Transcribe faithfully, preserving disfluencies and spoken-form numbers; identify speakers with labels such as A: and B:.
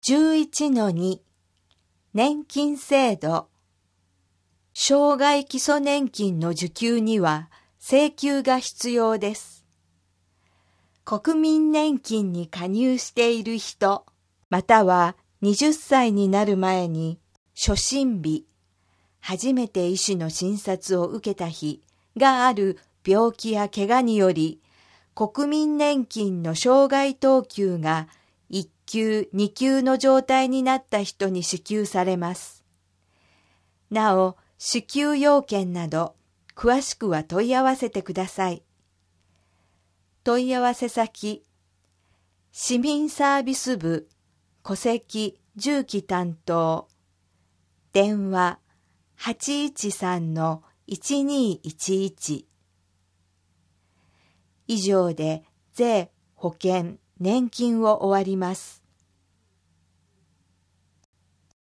A: じゅういちのに 年金制度。生涯基礎年金の受給には請求が必要です。国民年金に加入している人、またははたちになる前に初診日、初めて医師の診察を受けた日がある病気や怪我により、国民年金の生涯等級がいっ級、に級の状態になった人に支給されます。なお、支給要件など、詳しくは問い合わせてください。問い合わせ先、市民サービス部、戸籍・住基担当、電話 はちいちさんのいちにいちいち。以上で税、保険、年金を終わります。